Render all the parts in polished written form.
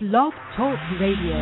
Blog Talk Radio.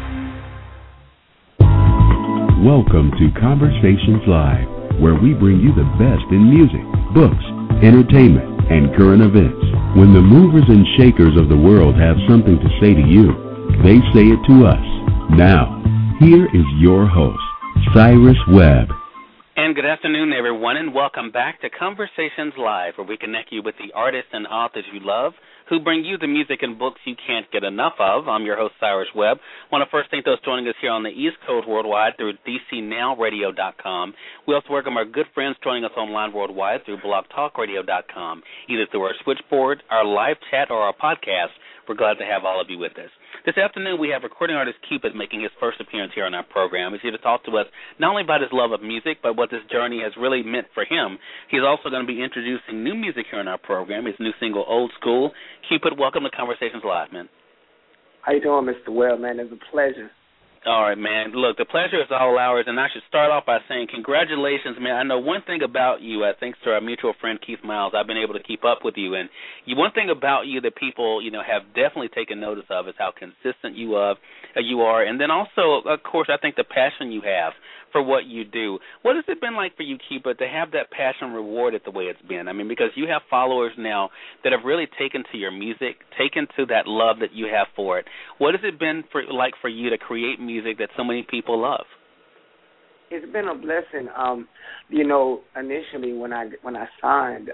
Welcome to Conversations Live, where we bring you the best in music, books, entertainment, and current events. When the movers and shakers of the world have something to say to you, they say it to us. Now, here is your host, Cyrus Webb. And good afternoon, everyone, and welcome back to Conversations Live, where we connect you with the artists and authors you love, who bring you the music and books you can't get enough of. I'm your host, Cyrus Webb. I want to first thank those joining us here on the East Coast worldwide through DCNowRadio.com. We also welcome our good friends joining us online worldwide through BlogTalkRadio.com, either through our switchboard, our live chat, or our podcast. We're glad to have all of you with us. This afternoon, we have recording artist Cupid making his first appearance here on our program. He's here to talk to us not only about his love of music, but what this journey has really meant for him. He's also going to be introducing new music here on our program, his new single, Old School. Cupid, welcome to Conversations Live, man. How you doing, Mr. Webb, man? It's a pleasure. All right, man. Look, the pleasure is all ours, and I should start off by saying congratulations, man. I know one thing about you, thanks to our mutual friend Keith Miles, I've been able to keep up with you, and one thing about you that people, have definitely taken notice of is how consistent you are, and then also, of course, I think the passion you have for what you do. What has it been like for you, Cupid, to have that passion rewarded the way it's been? I mean, because you have followers now that have really taken to your music, taken to that love that you have for it. What has it been like for you to create music that so many people love? It's been a blessing. Initially when I signed,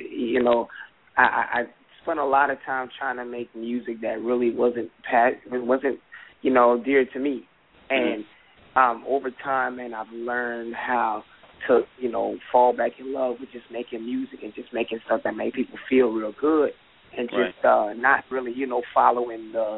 I spent a lot of time trying to make music that really wasn't dear to me, and over time, man, I've learned how to, fall back in love with just making music and just making stuff that make people feel real good, and just not really, following the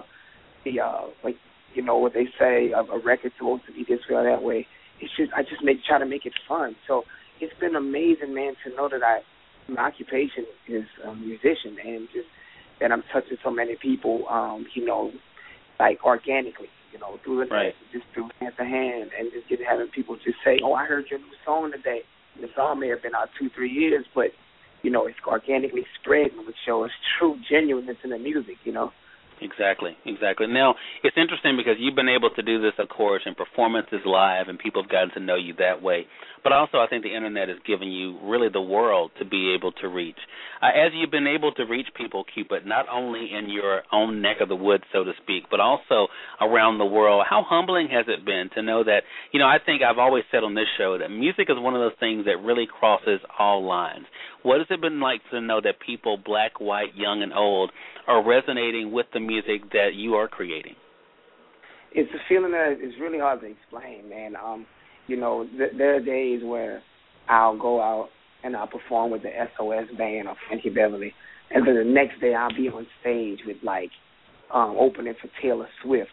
what they say, a record's supposed to be this way or that way. It's just I just try to make it fun. So it's been amazing, man, to know that my occupation is a musician, and just that I'm touching so many people, like organically. Through the just through hand to hand, and just having people just say, "Oh, I heard your new song today." And the song may have been out 2-3 years, but it's organically spreading, which shows true genuineness in the music. Exactly. Now, it's interesting because you've been able to do this, of course, in performances live, and people have gotten to know you that way. But also, I think the Internet has given you really the world to be able to reach. As you've been able to reach people, Cupid, not only in your own neck of the woods, so to speak, but also around the world, how humbling has it been to know that, I think I've always said on this show that music is one of those things that really crosses all lines. What has it been like to know that people, black, white, young, and old, are resonating with the music that you are creating? It's a feeling that is really hard to explain, man. There are days where I'll go out and I'll perform with the SOS band or Frankie Beverly, and then the next day I'll be on stage with opening for Taylor Swift.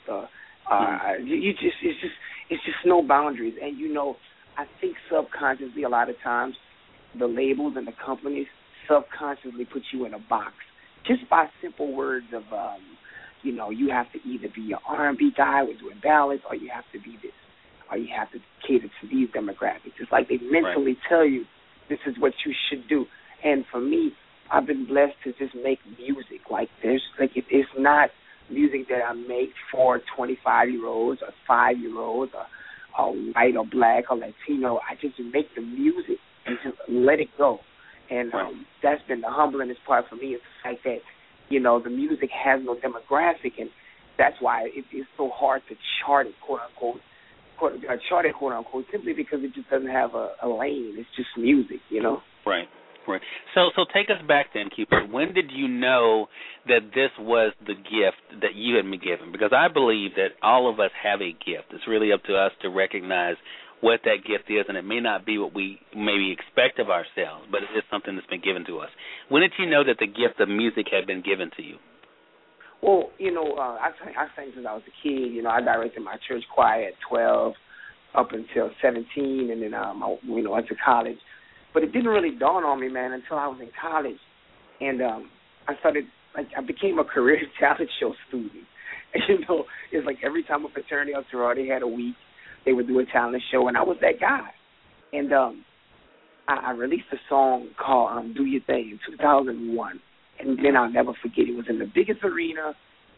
It's just no boundaries, and I think subconsciously a lot of times the labels and the companies subconsciously put you in a box just by simple words of, you have to either be an R&B guy with doing ballads, or you have to be this, or you have to cater to these demographics. It's like they mentally tell you this is what you should do. And for me, I've been blessed to just make music. It's not music that I make for 25-year-olds or 5-year-olds or white or black or Latino. I just make the music and just let it go. And that's been the humblingest part for me, is the fact that, the music has no demographic, and that's why it's so hard to chart it, quote unquote, simply because it just doesn't have a lane. It's just music, Right. So take us back then, Cupid. When did you know that this was the gift that you had been given? Because I believe that all of us have a gift. It's really up to us to recognize what that gift is, and it may not be what we maybe expect of ourselves, but it is something that's been given to us. When did you know that the gift of music had been given to you? Well, I sang since I was a kid. I directed my church choir at 12 up until 17, and then I went to college. But it didn't really dawn on me, man, until I was in college, and I became a career talent show student. And, it's like every time a fraternity or sorority had a week, they would do a talent show, and I was that guy. And I released a song called Do Your Thing in 2001. And then I'll never forget, it was in the biggest arena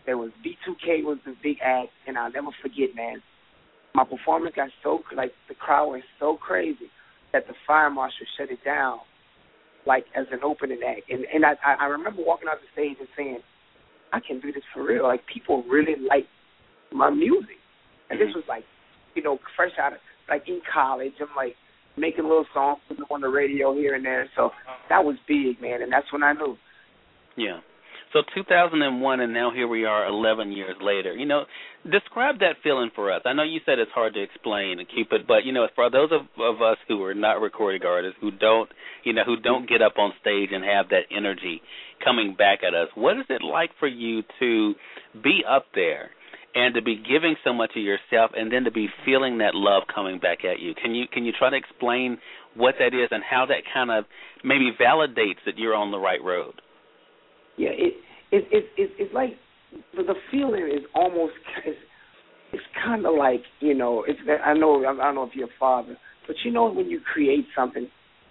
There was B2K was the big act, and I'll never forget, man. My performance got so, like, the crowd went so crazy that the fire marshal shut it down, like, as an opening act. And I remember walking off the stage and saying, I can do this for real. Like, people really like my music. And this was, like, you know, fresh out of, like, in college. I'm, like, making little songs, putting them on the radio here and there. So that was big, man, and that's when I knew. Yeah. So 2001, and now here we are 11 years later. You know, describe that feeling for us. I know you said it's hard to explain and keep it, but, you know, for those of us who are not recording artists, who don't get up on stage and have that energy coming back at us, what is it like for you to be up there and to be giving so much of yourself and then to be feeling that love coming back at you? Can you try to explain what that is and how that kind of maybe validates that you're on the right road? Yeah, it's like the feeling is almost it's kind of like, you know, I don't know if you're a father, but you know when you create something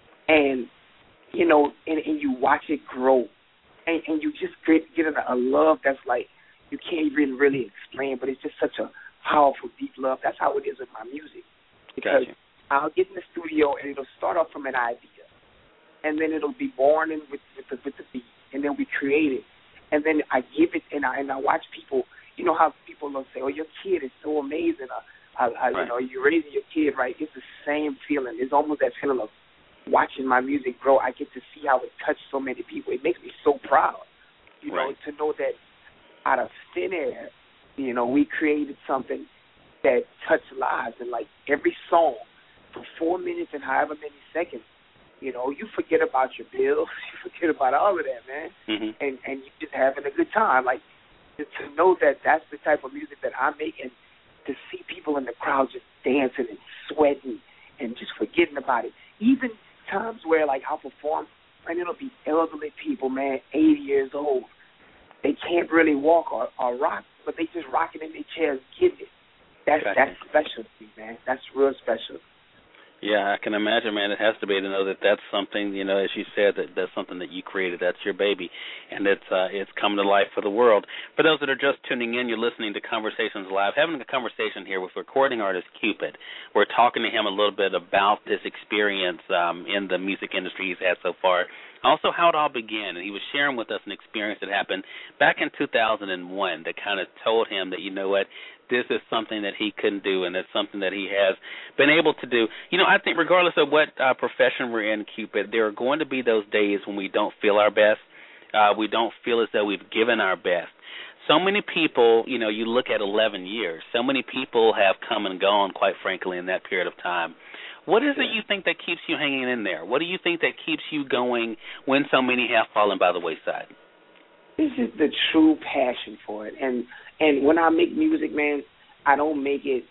and you know and you watch it grow and you just get a love that's like you can't even really explain, but it's just such a powerful, deep love. That's how it is with my music, because I'll get in the studio and it'll start off from an idea, and then it'll be born in with the beat. And then we create it, and then I give it, and I watch people. You know how people will say, "Oh, your kid is so amazing," right. You know, you're raising your kid right. It's the same feeling. It's almost that feeling of watching my music grow. I get to see how it touched so many people. It makes me so proud, you know, to know that out of thin air, you know, we created something that touched lives, and like every song for 4 minutes and however many seconds. You know, you forget about your bills, you forget about all of that, man, and you're just having a good time. Like, to know that that's the type of music that I make, and to see people in the crowd just dancing and sweating and just forgetting about it. Even times where, like, I'll perform, and it'll be elderly people, man, 80 years old. They can't really walk or rock, but they just rocking in their chairs, getting it. That's special to me, man. That's real special. Yeah, I can imagine, man. It has to be to know that that's something, you know, as you said, that's something that you created. That's your baby, and it's come to life for the world. For those that are just tuning in, you're listening to Conversations Live, having a conversation here with recording artist Cupid. We're talking to him a little bit about this experience in the music industry he's had so far. Also, how it all began, and he was sharing with us an experience that happened back in 2001 that kind of told him that, you know what, this is something that he couldn't do, and it's something that he has been able to do. You know, I think regardless of what profession we're in, Cupid, there are going to be those days when we don't feel our best. We don't feel as though we've given our best. So many people, you know, you look at 11 years, so many people have come and gone, quite frankly, in that period of time. What is it you think that keeps you hanging in there? What do you think that keeps you going when so many have fallen by the wayside? This is the true passion for it. And when I make music, man, I don't make it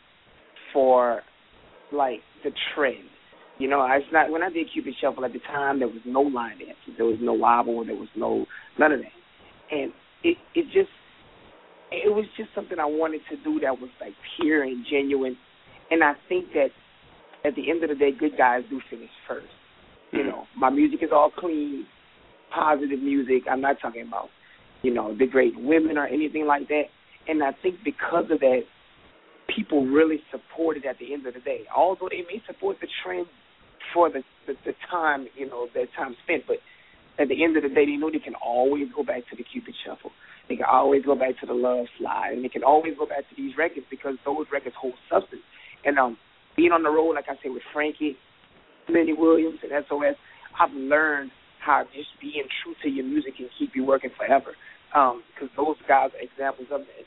for, like, the trend. You know, it's not, when I did Cupid Shuffle at the time, there was no line dancing. There was no wobble. There was none of that. And it was just something I wanted to do that was, like, pure and genuine. And I think that at the end of the day, good guys do finish first. You know, my music is all clean, positive music. I'm not talking about, you know, the great women or anything like that. And I think because of that, people really support it at the end of the day. Although they may support the trend for the time, you know, their time spent, but at the end of the day, they know they can always go back to the Cupid Shuffle. They can always go back to the Love Slide, and they can always go back to these records because those records hold substance. And being on the road, like I said, with Frankie, Lenny Williams, and SOS, I've learned how just being true to your music can keep you working forever. Because those guys are examples of that.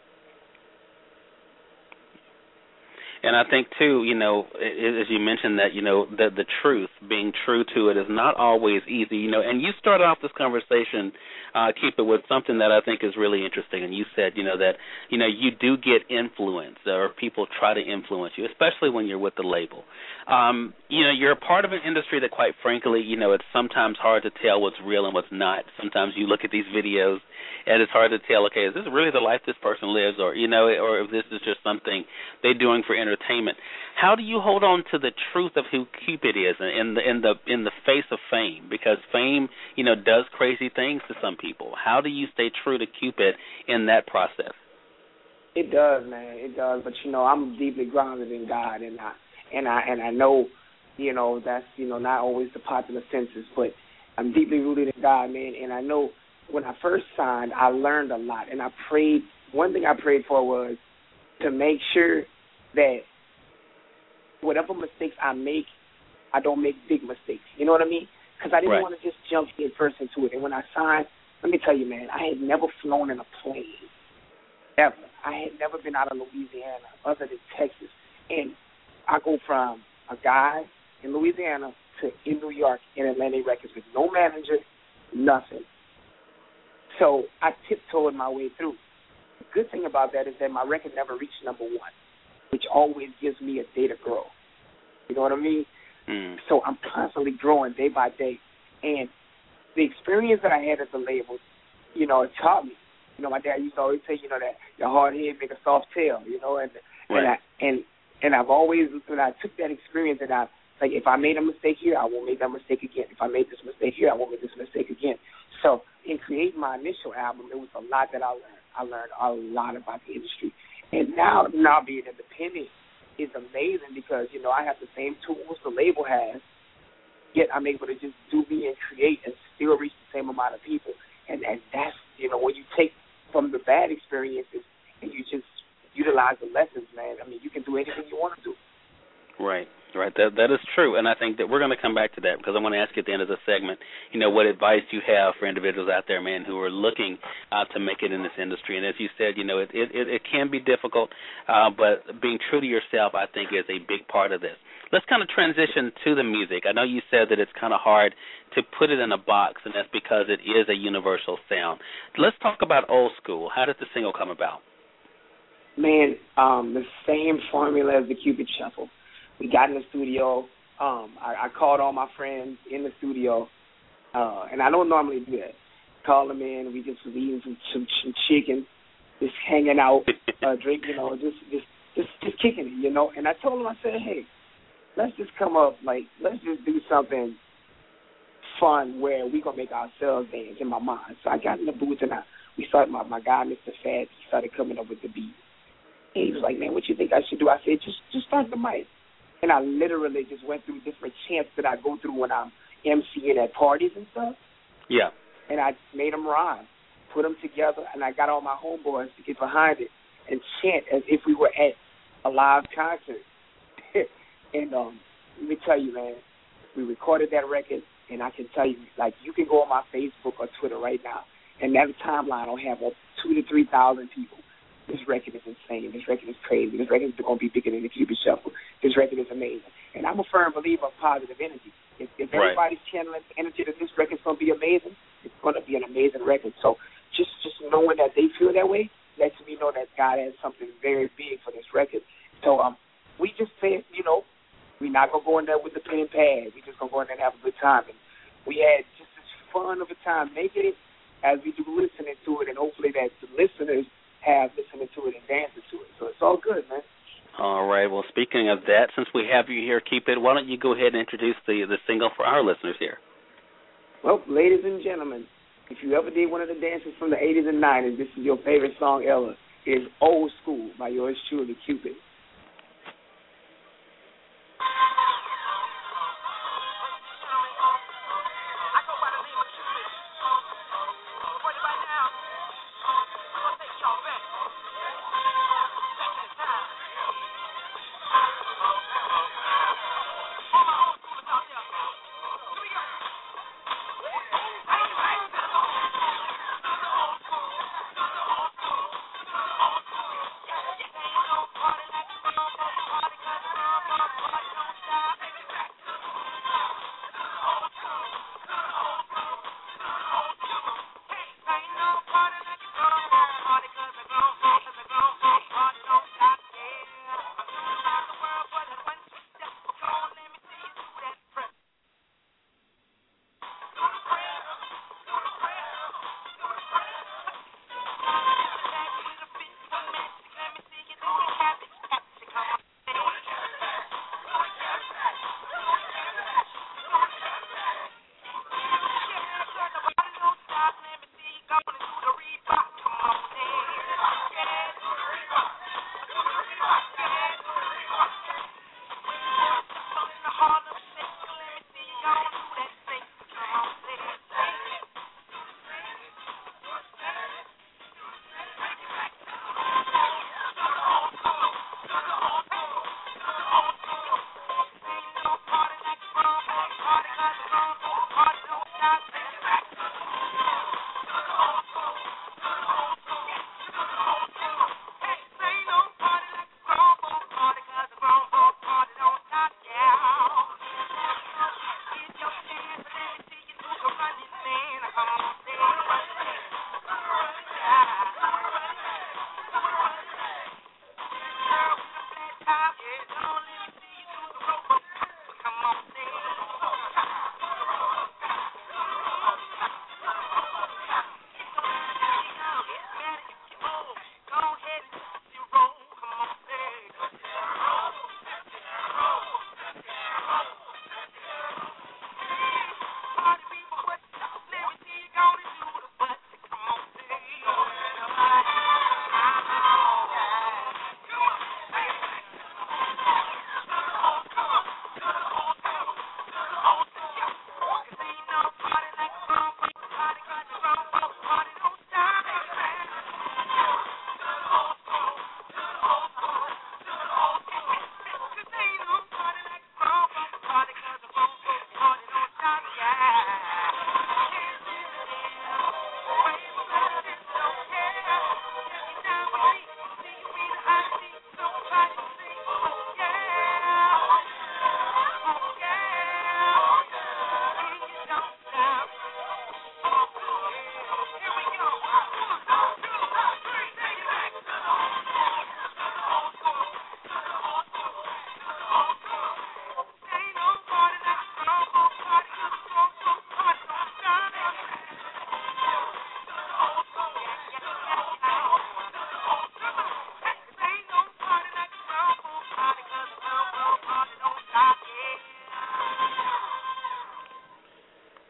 And I think, too, you know, as you mentioned that, you know, the truth, being true to it is not always easy, you know. And you started off this conversation, Keep It, with something that I think is really interesting. And you said, you know, that, you know, you do get influence or people try to influence you, especially when you're with the label. You know, you're a part of an industry that, quite frankly, you know, it's sometimes hard to tell what's real and what's not. Sometimes you look at these videos and it's hard to tell, okay, is this really the life this person lives, or, you know, or if this is just something they're doing for entertainment. How do you hold on to the truth of who Cupid is in the face of fame? Because fame, you know, does crazy things to some people. people? How do you stay true to Cupid in that process? It does, man. It does. But I'm deeply grounded in God, and I know, that's not always the popular census, but I'm deeply rooted in God, man. And I know when I first signed, I learned a lot, and I prayed. One thing I prayed for was to make sure that whatever mistakes I make, I don't make big mistakes. You know what I mean? Because I didn't want to just jump head first into it. And when I signed, let me tell you, man, I had never flown in a plane, ever. I had never been out of Louisiana other than Texas. And I go from a guy in Louisiana to in New York in Atlantic Records with no manager, nothing. So I tiptoed my way through. The good thing about that is that my record never reached number one, which always gives me a day to grow. You know what I mean? So I'm constantly growing day by day. And the experience that I had at the label, it taught me. My dad used to always say, that your hard head make a soft tail, and I've always, when I took that experience, and like, if I made a mistake here, I won't make that mistake again. If I made this mistake here, I won't make this mistake again. So in creating my initial album, there was a lot that I learned. I learned a lot about the industry. And now being independent is amazing because, I have the same tools the label has, yet I'm able to just do me and create and still reach the same amount of people. And that's, when you take from the bad experiences and you just utilize the lessons, man, I mean, you can do anything you want to do. Right. That is true, and I think that we're going to come back to that because I want to ask you at the end of the segment, what advice you have for individuals out there, man, who are looking to make it in this industry. And as you said, it can be difficult, but being true to yourself, I think, is a big part of this. Let's kind of transition to the music. I know you said that it's kind of hard to put it in a box, and that's because it is a universal sound. Let's talk about Old School. How did the single come about? Man, the same formula as the Cupid Shuffle. We got in the studio. I called all my friends in the studio, and I don't normally do that. Call them in. We just was eating some chicken, just hanging out, drinking, just kicking it, And I told them, I said, hey, let's just come up, let's just do something fun where we gonna make ourselves dance in my mind. So I got in the booth and we started. My guy, Mr. Fats, started coming up with the beat. And he was like, man, what you think I should do? I said, just start the mic. And I literally just went through different chants that I go through when I'm emceeing at parties and stuff. Yeah. And I made them rhyme, put them together, and I got all my homeboys to get behind it and chant as if we were at a live concert. And let me tell you, man, we recorded that record, and I can tell you, you can go on my Facebook or Twitter right now, and that timeline will have 2,000 to 3,000 people. This record is insane. This record is crazy. This record is going to be bigger than the Cupid Shuffle. This record is amazing. And I'm a firm believer of positive energy. If everybody's channeling energy that this record's going to be amazing, it's going to be an amazing record. So just knowing that they feel that way lets me know that God has something very big for this record. So we just said, we're not going to go in there with the pen and pad. We're just going to go in there and have a good time. And we had just as fun of a time making it as we do listening to it, and hopefully that the listeners have listening to it and dancing to it. So it's all good, man. All right. Well, speaking of that, since we have you here, Cupid, why don't you go ahead and introduce the single for our listeners here? Well, ladies and gentlemen, if you ever did one of the dances from the 80s and 90s, this is your favorite song ever. It is Old School by yours truly, Cupid. Party like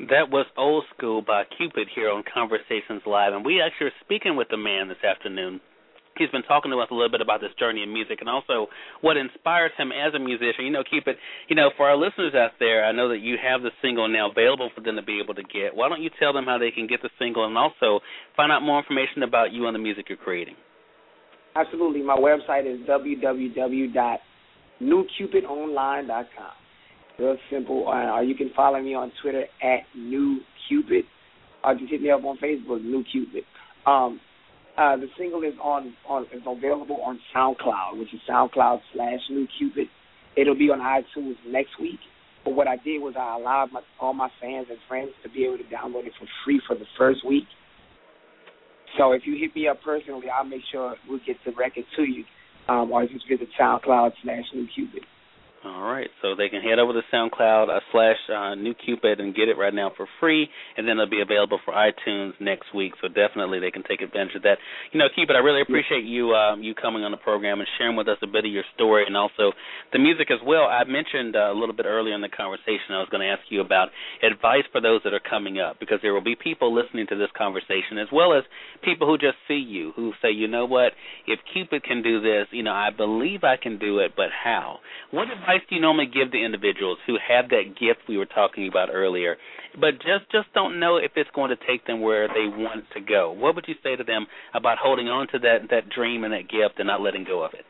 That was Old School by Cupid here on Conversations Live, and we actually are speaking with the man this afternoon. He's been talking to us a little bit about this journey in music and also what inspires him as a musician. You know, Cupid, for our listeners out there, I know that you have the single now available for them to be able to get. Why don't you tell them how they can get the single and also find out more information about you and the music you're creating? Absolutely. My website is www.newcupidonline.com. Real simple. You can follow me on Twitter at NewCupid. Or just hit me up on Facebook, NewCupid. The single is is available on SoundCloud, which is SoundCloud/NewCupid. It'll be on iTunes next week. But what I did was I allowed all my fans and friends to be able to download it for free for the first week. So if you hit me up personally, I'll make sure we'll get the record to you. Or just visit SoundCloud/NewCupid. All right, so they can head over to SoundCloud /NewCupid and get it right now for free, and then it'll be available for iTunes next week. So definitely they can take advantage of that. Cupid, I really appreciate you coming on the program and sharing with us a bit of your story and also the music as well. I mentioned a little bit earlier in the conversation I was going to ask you about advice for those that are coming up, because there will be people listening to this conversation as well as people who just see you, who say, you know what, if Cupid can do this, I believe I can do it, but how? What advice do you normally give to individuals who have that gift we were talking about earlier, but just don't know if it's going to take them where they want to go? What would you say to them about holding on to that dream and that gift and not letting go of it?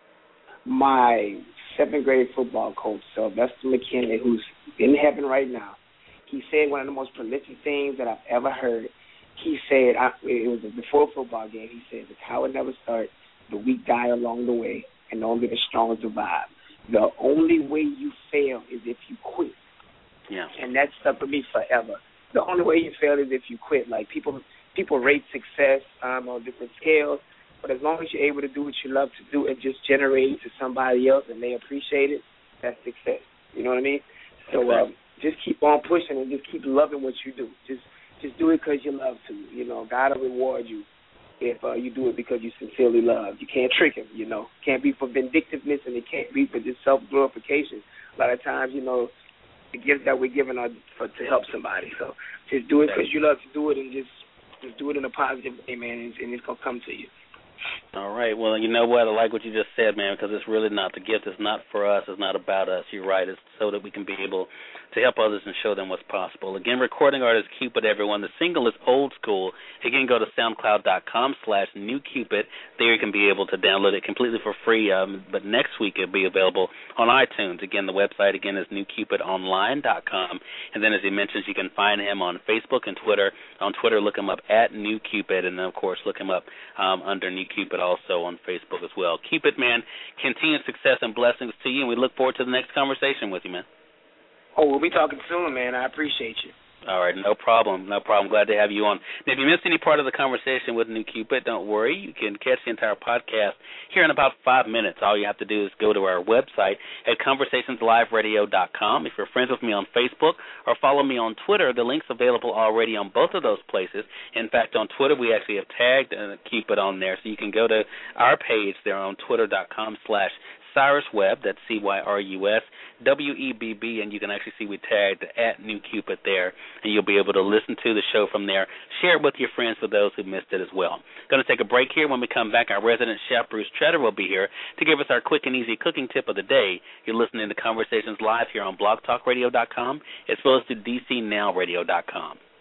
My 7th grade football coach, Sylvester McKinley, who's in heaven right now, he said one of the most prolific things that I've ever heard. He said, it was before a football game, he said, the coward never starts, the weak die along the way, and only the strong survive. The only way you fail is if you quit. Yeah. And that's stuck with me forever. The only way you fail is if you quit. Like, people rate success on different scales, but as long as you're able to do what you love to do and just generate it to somebody else and they appreciate it, that's success. You know what I mean? So just keep on pushing and just keep loving what you do. Just do it because you love to. God will reward you if you do it because you sincerely love. You can't trick him, Can't be for vindictiveness, and it can't be for just self-glorification. A lot of times, the gifts that we're given are to help somebody. So just do it because you love to do it, and just do it in a positive way, man, and it's going to come to you. All right. Well, you know what? I like what you just said, man, because it's really not. The gift is not for us. It's not about us. You're right. It's so that we can be able to help others and show them what's possible. Again, recording artist Cupid, everyone. The single is Old School. Again, go to SoundCloud.com/NewCupid. There you can be able to download it completely for free, but next week it'll be available on iTunes. Again, the website, again, is NewCupidOnline.com. And then, as he mentions, you can find him on Facebook and Twitter. On Twitter, look him up at NewCupid, and then, of course, look him up under NewCupid also on Facebook as well. Cupid, man, continued success and blessings to you, and we look forward to the next conversation with you, man. Oh, we'll be talking soon, man. I appreciate you. All right, no problem. Glad to have you on. Now, if you missed any part of the conversation with NewCupid, don't worry. You can catch the entire podcast here in about 5 minutes. All you have to do is go to our website at conversationsliveradio.com. If you're friends with me on Facebook or follow me on Twitter, the link's available already on both of those places. In fact, on Twitter, we actually have tagged Cupid on there, so you can go to our page there on twitter.com/Cyrus Webb, that's CyrusWebb, and you can actually see we tagged at NewCupid there, and you'll be able to listen to the show from there. Share it with your friends for those who missed it as well. Going to take a break here. When we come back, our resident chef, Bruce Tretter, will be here to give us our quick and easy cooking tip of the day. You're listening to Conversations Live here on blogtalkradio.com as well as to DCNowRadio.com.